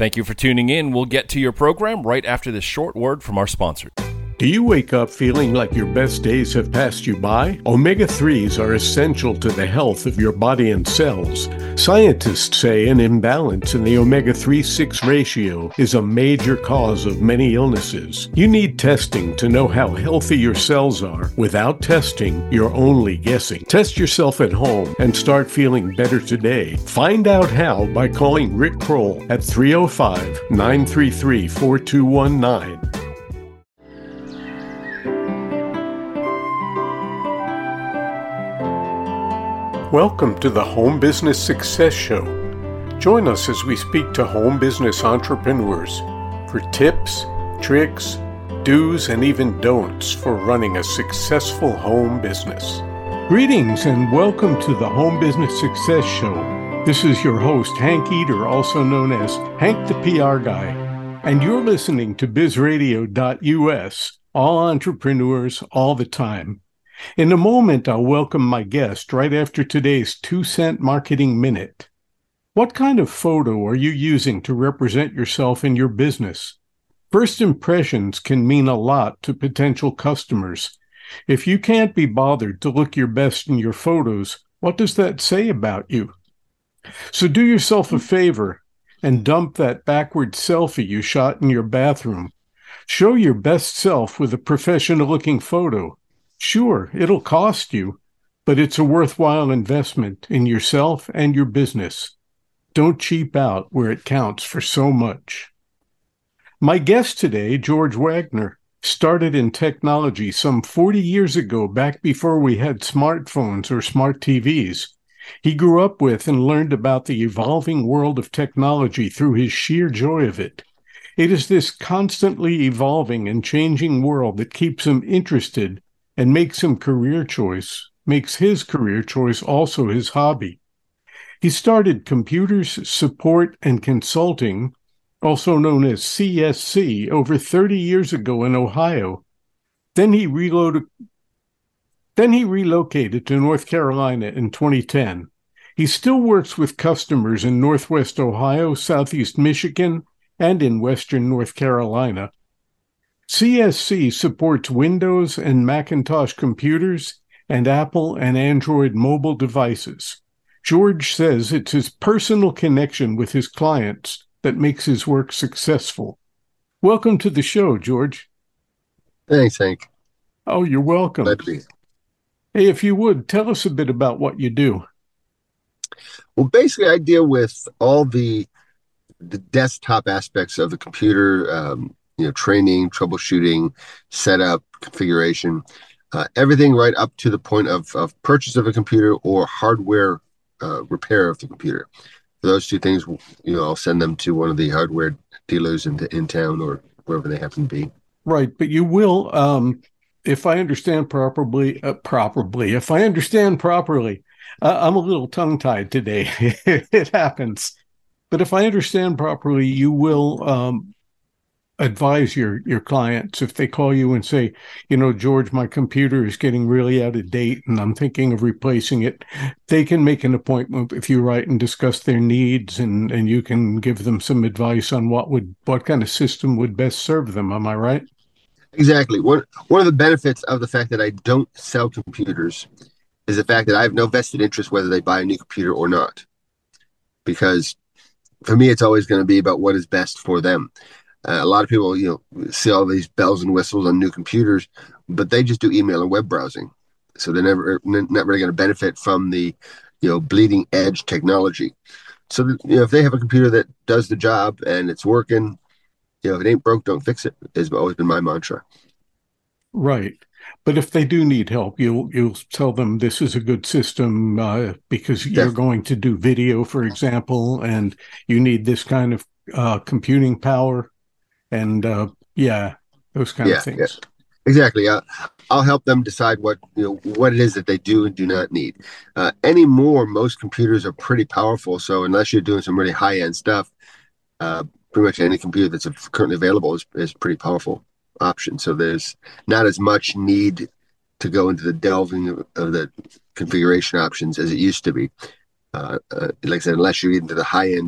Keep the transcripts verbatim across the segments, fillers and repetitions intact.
Thank you for tuning in. We'll get to your program right after this short word from our sponsor. Do you wake up feeling like your best days have passed you by? omega threes are essential to the health of your body and cells. Scientists say an imbalance in the omega three six ratio is a major cause of many illnesses. You need testing to know how healthy your cells are. Without testing, you're only guessing. Test yourself at home and start feeling better today. Find out how by calling Rick Kroll at three oh five, nine three three, four two one nine. Welcome to the Home Business Success Show. Join us as we speak to home business entrepreneurs for tips, tricks, do's, and even don'ts for running a successful home business. Greetings and welcome to the Home Business Success Show. This is your host, Hank Eder, also known as Hank the P R Guy, and you're listening to biz radio dot U S, all entrepreneurs, all the time. In a moment, I'll welcome my guest right after today's two-cent marketing minute. What kind of photo are you using to represent yourself in your business? First impressions can mean a lot to potential customers. If you can't be bothered to look your best in your photos, what does that say about you? So do yourself a favor and dump that backward selfie you shot in your bathroom. Show your best self with a professional-looking photo. Sure, it'll cost you, but it's a worthwhile investment in yourself and your business. Don't cheap out where it counts for so much. My guest today, George Wagner, started in technology some forty years ago, back before we had smartphones or smart T Vs. He grew up with and learned about the evolving world of technology through his sheer joy of it. It is this constantly evolving and changing world that keeps him interested and makes him career choice, makes his career choice also his hobby. He started Computers Support and Consulting, also known as C S C, over thirty years ago in Ohio. Then he reloaded, then he relocated to North Carolina in twenty ten. He still works with customers in Northwest Ohio, Southeast Michigan, and in Western North Carolina. C S C supports Windows and Macintosh computers and Apple and Android mobile devices. George says it's his personal connection with his clients that makes his work successful. Welcome to the show, George. Thanks, Hank. Oh, you're welcome. Glad to be here. Hey, if you would, tell us a bit about what you do. Well, basically, I deal with all the the desktop aspects of the computer, um, you know, training, troubleshooting, setup, configuration, uh, everything right up to the point of, of purchase of a computer or hardware uh, repair of the computer. For those two things, you know, I'll send them to one of the hardware dealers in, in town or wherever they happen to be. Right, but you will, um, if I understand properly, uh, properly, if I understand properly, uh, I'm a little tongue-tied today. It happens. But if I understand properly, you will um, advise your your clients if they call you and say, you know, George, my computer is getting really out of date and I'm thinking of replacing it. They can make an appointment with you, right, and discuss their needs, and, and you can give them some advice on what would what kind of system would best serve them. Am I right? Exactly. One one of the benefits of the fact that I don't sell computers is the fact that I have no vested interest whether they buy a new computer or not. Because for me, it's always going to be about what is best for them. Uh, a lot of people, you know, see all these bells and whistles on new computers, but they just do email and web browsing. So they're never not really going to benefit from the, you know, bleeding edge technology. So, that, you know, if they have a computer that does the job and it's working, you know, if it ain't broke, don't fix it, has always been my mantra. Right. But if they do need help, you'll you'll tell them this is a good system uh, because you're Definitely. going to do video, for example, and you need this kind of uh, computing power. And uh, yeah, those kind yeah, of things. Yeah. Exactly. Uh, I'll help them decide what you know what it is that they do and do not need. Uh, anymore, most computers are pretty powerful. So unless you're doing some really high end stuff, uh, pretty much any computer that's currently available is is pretty powerful option. So there's not as much need to go into the delving of, of the configuration options as it used to be. Uh, uh, like I said, unless you're into the high end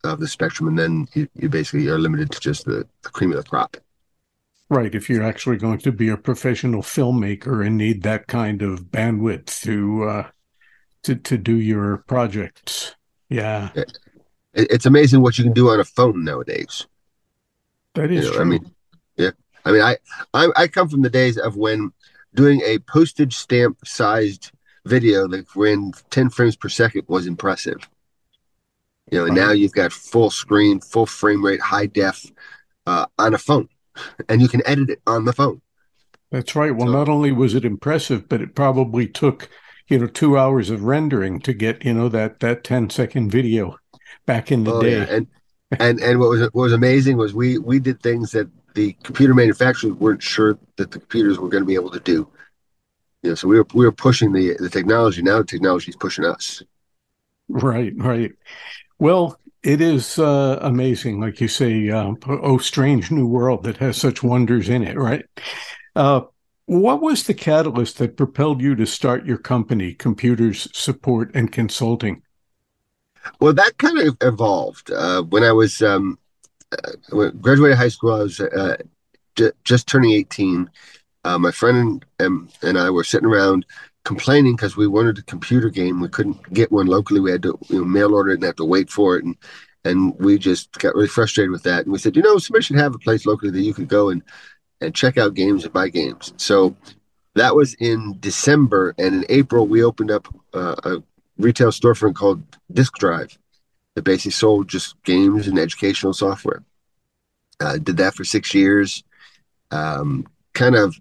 of the spectrum, and then you, you basically are limited to just the, the cream of the crop. Right. If you're actually going to be a professional filmmaker and need that kind of bandwidth to uh, to to do your projects. Yeah. It, it's amazing what you can do on a phone nowadays. That is you know, true. I mean, yeah. I mean, I, I I come from the days of when doing a postage stamp sized video that ran ten frames per second was impressive. You know, and Right. now you've got full screen, full frame rate, high def uh, on a phone, and you can edit it on the phone. That's right. Well, So, not only was it impressive, but it probably took, you know, two hours of rendering to get, you know, that that ten second video back in the oh yeah, day. and and and what was what was amazing was we we did things that the computer manufacturers weren't sure that the computers were going to be able to do. You know, so we were we were pushing the the technology. Now the technology is pushing us. Right, right. Well, it is uh, amazing, like you say, uh, oh, strange new world that has such wonders in it, right? Uh, what was the catalyst that propelled you to start your company, Computers Support and Consulting? Well, that kind of evolved uh, when I was um, uh, when I graduated high school. I was uh, j- just turning eighteen. Uh, my friend and, and I were sitting around complaining because we wanted a computer game. We couldn't get one locally. We had to, you know, mail order it and have to wait for it. And and we just got really frustrated with that. And we said, you know, somebody should have a place locally that you could go and, and check out games and buy games. So that was in December. And in April, we opened up uh, a retail storefront called Disk Drive that basically sold just games and educational software. Uh, did that for six years. Um, kind of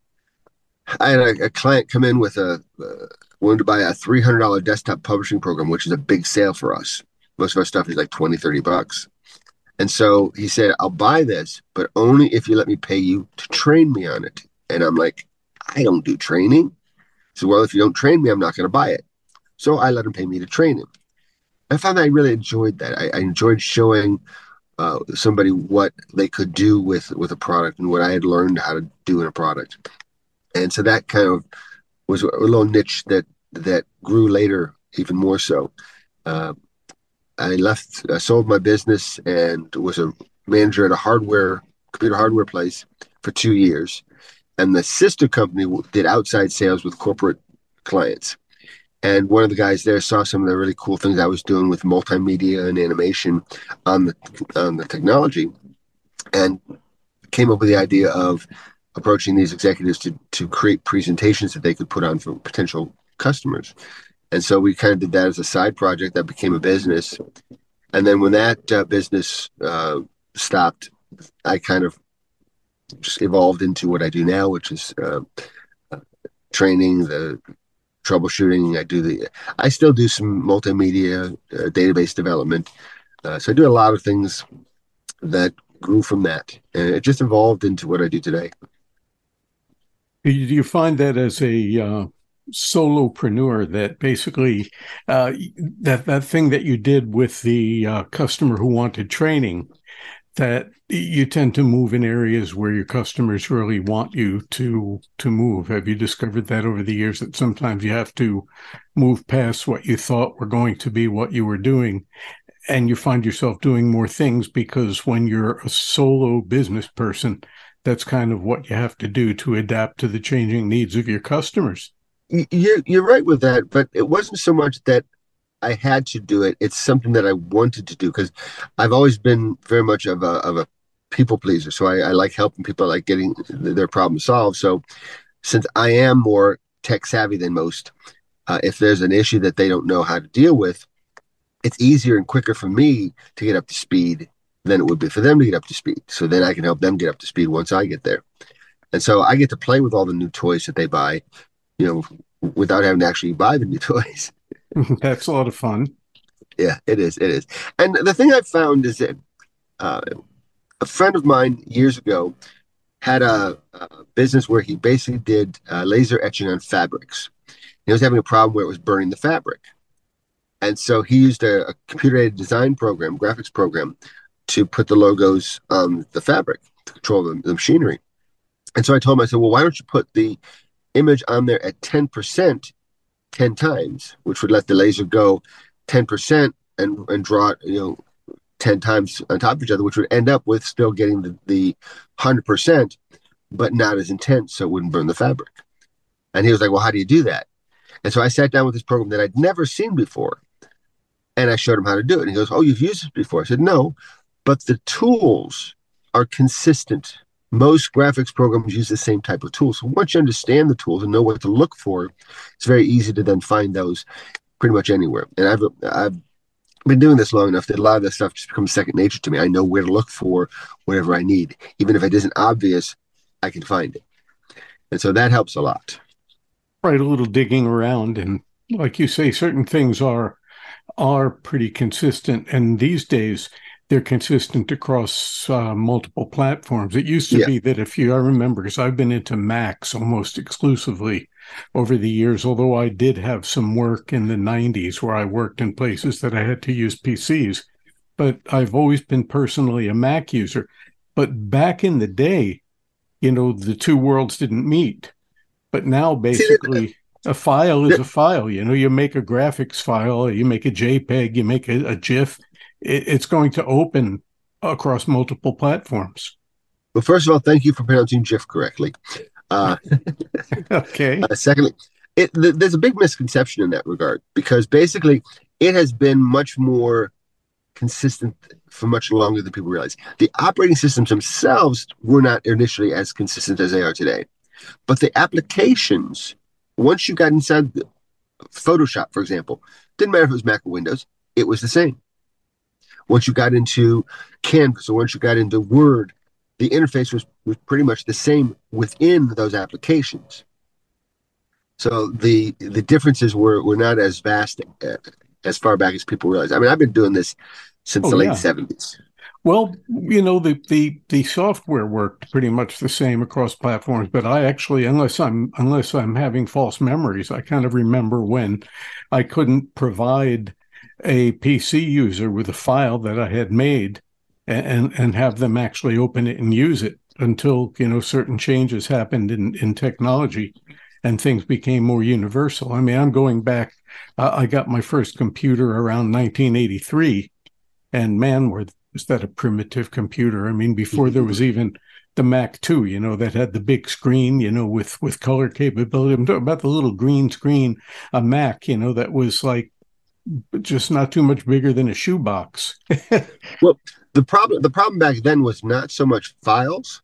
I had a, a client come in with a uh, wanted to buy a three hundred dollars desktop publishing program, which is a big sale for us. Most of our stuff is like twenty, thirty bucks. And so he said, I'll buy this, but only if you let me pay you to train me on it. And I'm like, I don't do training. So, well, if you don't train me, I'm not going to buy it. So I let him pay me to train him. I found that I really enjoyed that. I, I enjoyed showing uh, somebody what they could do with, with a product and what I had learned how to do in a product. And so that kind of was a little niche that that grew later, even more so. Uh, I left, I sold my business and was a manager at a hardware, computer hardware place for two years. And the sister company did outside sales with corporate clients. And one of the guys there saw some of the really cool things I was doing with multimedia and animation on the on the technology, and came up with the idea of approaching these executives to to create presentations that they could put on for potential customers. And so we kind of did that as a side project that became a business. And then when that uh, business uh, stopped, I kind of just evolved into what I do now, which is uh, training, the troubleshooting. I do the, I still do some multimedia uh, database development. Uh, so I do a lot of things that grew from that, and it just evolved into what I do today. Do you do you find that as a uh, solopreneur that basically uh, that that thing that you did with the uh, customer who wanted training, that you tend to move in areas where your customers really want you to to move? Have you discovered that over the years, that sometimes you have to move past what you thought were going to be what you were doing, and you find yourself doing more things because when you're a solo business person, that's kind of what you have to do to adapt to the changing needs of your customers? You're, you're right with that, but it wasn't so much that I had to do it. It's something that I wanted to do because I've always been very much of a, of a people pleaser. So I, I like helping people, I like getting their problem solved. So since I am more tech savvy than most, uh, if there's an issue that they don't know how to deal with, it's easier and quicker for me to get up to speed than it would be for them to get up to speed. So then I can help them get up to speed once I get there. And so I get to play with all the new toys that they buy, you know, without having to actually buy the new toys. That's a lot of fun. Yeah, it is. It is. And the thing I've found is that uh, a friend of mine years ago had a, a business where he basically did uh, laser etching on fabrics. He was having a problem where it was burning the fabric. And so he used a, a computer-aided design program, graphics program, to put the logos on the fabric to control the, the machinery. And so I told him, I said, well, why don't you put the image on there at ten percent ten times, which would let the laser go ten percent and, and draw it, you know, ten times on top of each other, which would end up with still getting the, the one hundred percent, but not as intense, so it wouldn't burn the fabric. And he was like, well, how do you do that? And so I sat down with this program that I'd never seen before, and I showed him how to do it. And he goes, oh, you've used it before? I said, no, but the tools are consistent. Most graphics programs use the same type of tools. So once you understand the tools and know what to look for, it's very easy to then find those pretty much anywhere. And I've I've been doing this long enough that a lot of this stuff just becomes second nature to me. I know where to look for whatever I need. Even if it isn't obvious, I can find it. And so that helps a lot. Right, a little digging around. And like you say, certain things are are pretty consistent. And these days, they're consistent across uh, multiple platforms. It used to yeah. be that if you, I remember, because I've been into Macs almost exclusively over the years, although I did have some work in the nineties where I worked in places that I had to use P Cs. But I've always been personally a Mac user. But back in the day, you know, the two worlds didn't meet. But now basically a file is a file. You know, you make a graphics file, you make a JPEG, you make a, a GIF. It's going to open across multiple platforms. Well, first of all, thank you for pronouncing GIF correctly. Uh, okay. Uh, secondly, it, th- there's a big misconception in that regard, because basically it has been much more consistent for much longer than people realize. The operating systems themselves were not initially as consistent as they are today. But the applications, once you got inside the Photoshop, for example, didn't matter if it was Mac or Windows, it was the same. Once you got into Canvas or once you got into Word, the interface was, was pretty much the same within those applications. So the the differences were, were not as vast uh, as far back as people realize. I mean, I've been doing this since oh, the late yeah. seventies. Well, you know, the, the, the software worked pretty much the same across platforms, but I actually, unless I'm unless I'm having false memories, I kind of remember when I couldn't provide a P C user with a file that I had made and and have them actually open it and use it until, you know, certain changes happened in, in technology and things became more universal. I mean, I'm going back, uh, I got my first computer around nineteen eighty-three, and man, was that a primitive computer. I mean, before there was even the Mac two, you know, that had the big screen, you know, with, with color capability. I'm talking about the little green screen, a Mac, you know, that was like, just not too much bigger than a shoebox. Well, the problem the problem back then was not so much files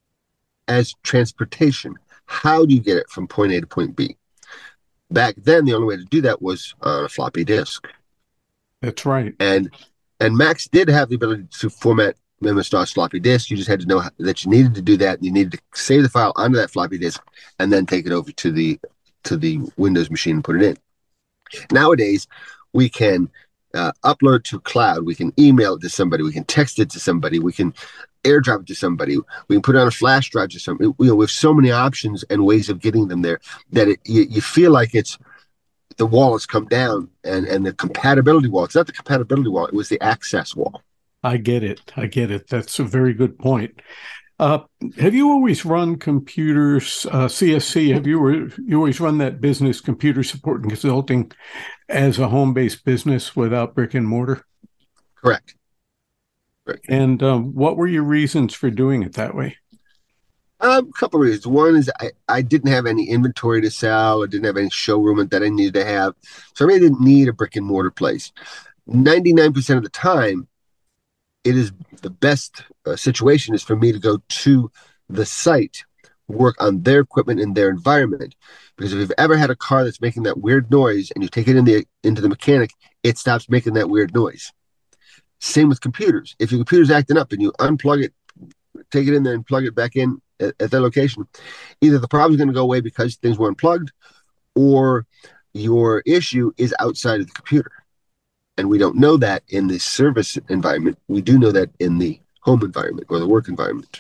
as transportation. How do you get it from point A to point B? Back then, the only way to do that was on a floppy disk. That's right. And and Macs did have the ability to format M S DOS floppy disk. You just had to know that you needed to do that. You needed to save the file onto that floppy disk and then take it over to the to the Windows machine and put it in. Nowadays, we can uh, upload to cloud. We can email it to somebody. We can text it to somebody. We can airdrop it to somebody. We can put it on a flash drive to somebody. You know, we have so many options and ways of getting them there that it, you, you feel like it's the wall has come down and, and the compatibility wall. It's not the compatibility wall. It was the access wall. I get it. I get it. That's a very good point. Uh, have you always run computers, uh, C S C? Have you, were, you always run that business, computer support and consulting, as a home-based business without brick and mortar? Correct. Correct. And um, what were your reasons for doing it that way? Um, a couple of reasons. One is I, I didn't have any inventory to sell. I didn't have any showroom that I needed to have. So I really didn't need a brick and mortar place. ninety-nine percent of the time, it is the best uh, situation is for me to go to the site, work on their equipment in their environment. Because if you've ever had a car that's making that weird noise and you take it in the into the mechanic, it stops making that weird noise. Same with computers. If your computer's acting up and you unplug it, take it in there and plug it back in at, at that location, either the problem's going to go away because things were unplugged, or your issue is outside of the computer. And we don't know that in the service environment. We do know that in the home environment or the work environment.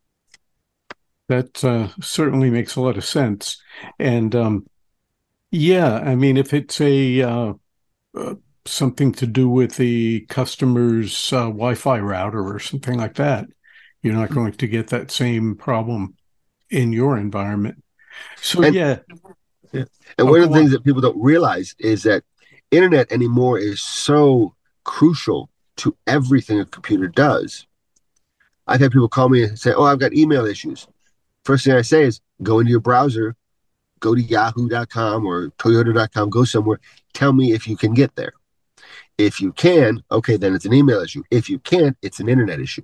That uh, certainly makes a lot of sense. And um, yeah, I mean, if it's a uh, uh, something to do with the customer's uh, Wi-Fi router or something like that, you're not going to get that same problem in your environment. So and, yeah. yeah. And oh, one of the things on. that people don't realize is that internet anymore is so crucial to everything a computer does. I've had people call me and say, oh, I've got email issues. First thing I say is go into your browser, go to yahoo dot com or toyota dot com, go somewhere, tell me if you can get there. If you can, okay, then it's an email issue. If you can't, it's an internet issue.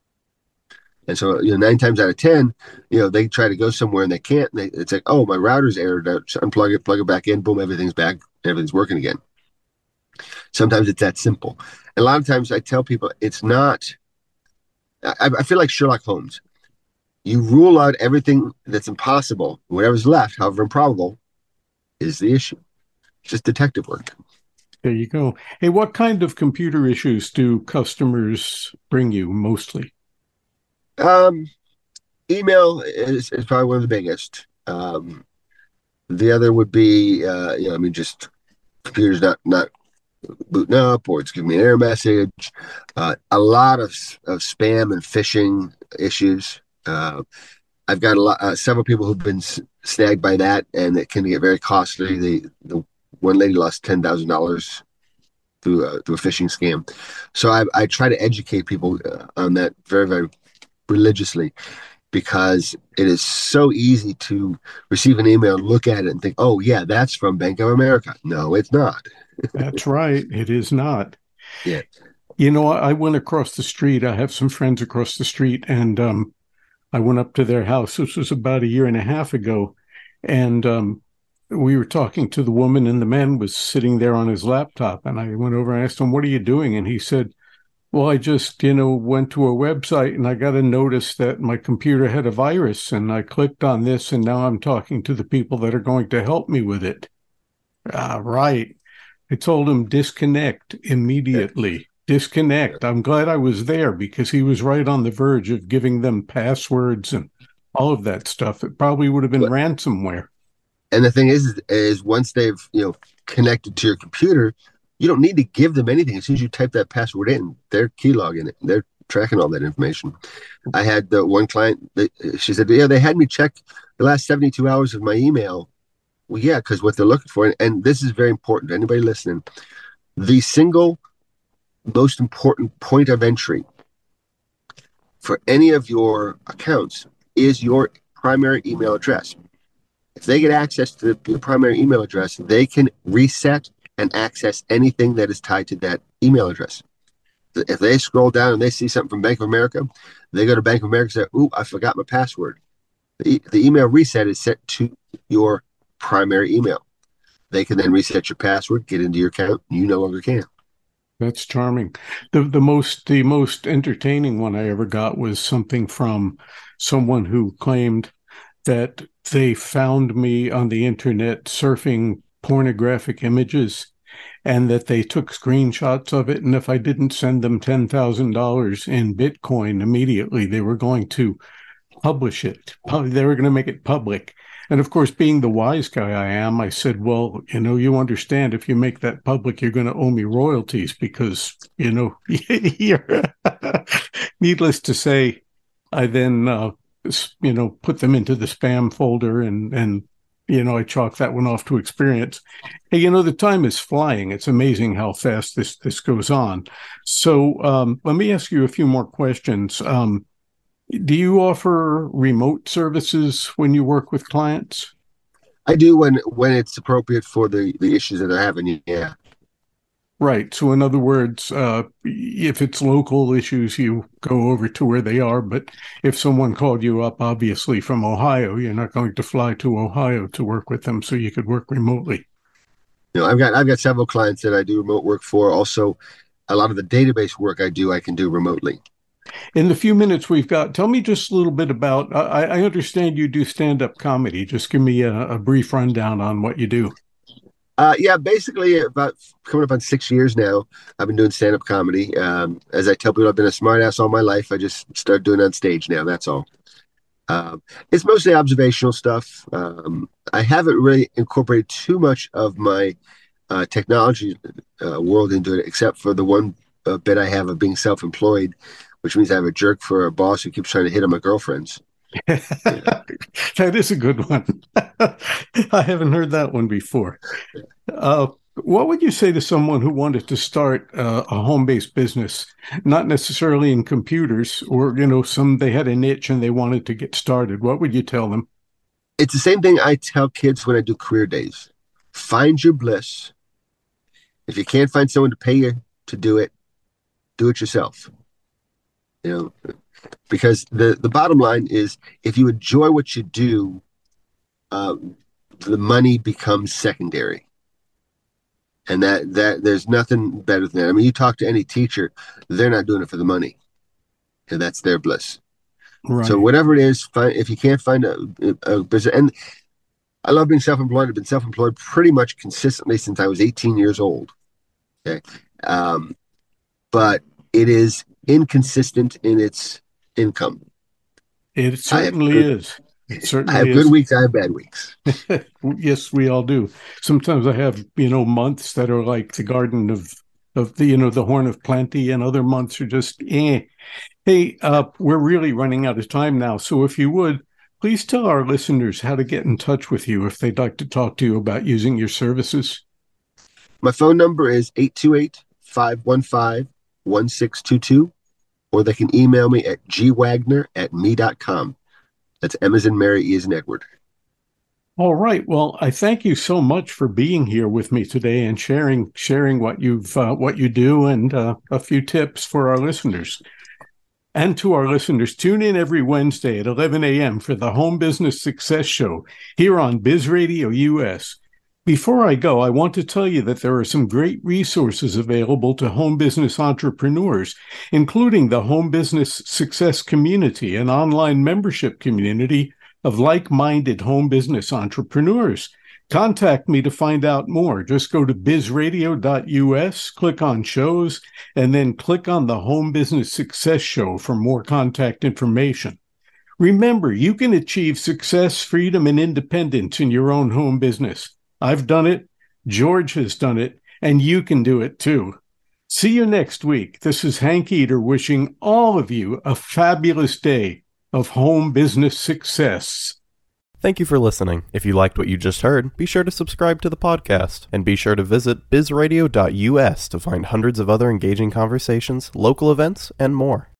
And so, you know, nine times out of ten, you know, they try to go somewhere and they can't. And they, it's like, oh, my router's errored out. So unplug it, plug it back in, boom, everything's back, everything's working again. Sometimes it's that simple. And a lot of times I tell people it's not, I, I feel like Sherlock Holmes. You rule out everything that's impossible. Whatever's left, however improbable, is the issue. It's just detective work. There you go. Hey, what kind of computer issues do customers bring you mostly? Um, email is, is probably one of the biggest. Um, the other would be, uh, you know, I mean, just computers not not booting up, or it's giving me an error message. Uh, a lot of of spam and phishing issues. Uh, I've got a lot, uh, several people who've been s- snagged by that, and it can get very costly. The the one lady lost ten thousand dollars through a, through a phishing scam. So I I try to educate people uh, on that very very religiously, because it is so easy to receive an email, look at it, and think, oh yeah, that's from Bank of America. No, it's not. That's right. It is not. Yeah. You know, I went across the street. I have some friends across the street, and um, I went up to their house. This was about a year and a half ago. And um, we were talking to the woman, and the man was sitting there on his laptop. And I went over and asked him, what are you doing? And he said, well, I just, you know, went to a website and I got a notice that my computer had a virus, and I clicked on this, and now I'm talking to the people that are going to help me with it. Ah, right. I told him disconnect immediately. Disconnect. I'm glad I was there, because he was right on the verge of giving them passwords and all of that stuff. It probably would have been But, ransomware. and the thing is, is once they've, you know, connected to your computer, you don't need to give them anything. As soon as you type that password in, they're keylogging it. They're tracking all that information. I had the one client, they, she said, yeah, they had me check the last seventy-two hours of my email. Well, yeah, because what they're looking for, and, and this is very important to anybody listening, the single most important point of entry for any of your accounts is your primary email address. If they get access to the, your primary email address, they can reset and access anything that is tied to that email address. If they scroll down and they see something from Bank of America, they go to Bank of America and say, ooh, I forgot my password. The, the email reset is set to your primary email. They can then reset your password, get into your account, and you no longer can. That's charming. The the most the most entertaining one I ever got was something from someone who claimed that they found me on the internet surfing pornographic images, and that they took screenshots of it, and if I didn't send them ten thousand dollars in Bitcoin immediately, they were going to publish it. They were going to make it public. And of course, being the wise guy I am, I said, well, you know, you understand, if you make that public, you're going to owe me royalties, because, you know, you're needless to say, I then, uh, you know, put them into the spam folder, and, and, you know, I chalk that one off to experience. Hey, you know, the time is flying. It's amazing how fast this, this goes on. So um, let me ask you a few more questions. Um, Do you offer remote services when you work with clients? I do when when it's appropriate for the, the issues that they're having, yeah. Right. So in other words, uh, if it's local issues, you go over to where they are. But if someone called you up, obviously from Ohio, you're not going to fly to Ohio to work with them, so you could work remotely. You know, I've got I've got several clients that I do remote work for. Also, a lot of the database work I do, I can do remotely. In the few minutes we've got, tell me just a little bit about, I, I understand you do stand-up comedy. Just give me a, a brief rundown on what you do. Uh, yeah, basically about coming up on six years now, I've been doing stand-up comedy. Um, as I tell people, I've been a smartass all my life. I just started doing it on stage now, that's all. Um, it's mostly observational stuff. Um, I haven't really incorporated too much of my uh, technology uh, world into it, except for the one uh, bit I have of being self-employed, which means I have a jerk for a boss who keeps trying to hit on my girlfriends. Yeah. That is a good one. I haven't heard that one before. Uh, What would you say to someone who wanted to start uh, a home-based business, not necessarily in computers, or, you know, some they had a niche and they wanted to get started? What would you tell them? It's the same thing I tell kids when I do career days. Find your bliss. If you can't find someone to pay you to do it, do it yourself. You know, because the, the bottom line is, if you enjoy what you do, uh, the money becomes secondary. And that, that there's nothing better than that. I mean, you talk to any teacher, they're not doing it for the money. And that's their bliss. Right. So whatever it is, find, if you can't find a, a business, and I love being self-employed. I've been self-employed pretty much consistently since I was eighteen years old. Okay. Um, but it is inconsistent in its income. It certainly good, is. It certainly I have is. good weeks. I have bad weeks. Yes, we all do. Sometimes I have, you know, months that are like the Garden of, of the, you know, the Horn of Plenty, and other months are just, eh. Hey, uh, we're really running out of time now. So if you would, please tell our listeners how to get in touch with you if they'd like to talk to you about using your services. My phone number is eight two eight, five one five, one six two two, or they can email me at g wagner at me dot com. That's M as in Mary, E as in Edward. All right. Well, I thank you so much for being here with me today and sharing sharing what you've uh, what you do, and uh, a few tips for our listeners. And to our listeners, tune in every Wednesday at eleven a.m. for the Home Business Success Show here on Biz Radio U S. Before I go, I want to tell you that there are some great resources available to home business entrepreneurs, including the Home Business Success Community, an online membership community of like-minded home business entrepreneurs. Contact me to find out more. Just go to biz radio dot u s, click on shows, and then click on the Home Business Success Show for more contact information. Remember, you can achieve success, freedom, and independence in your own home business. I've done it, George has done it, and you can do it too. See you next week. This is Hank Eder wishing all of you a fabulous day of home business success. Thank you for listening. If you liked what you just heard, be sure to subscribe to the podcast, and be sure to visit biz radio dot u s to find hundreds of other engaging conversations, local events, and more.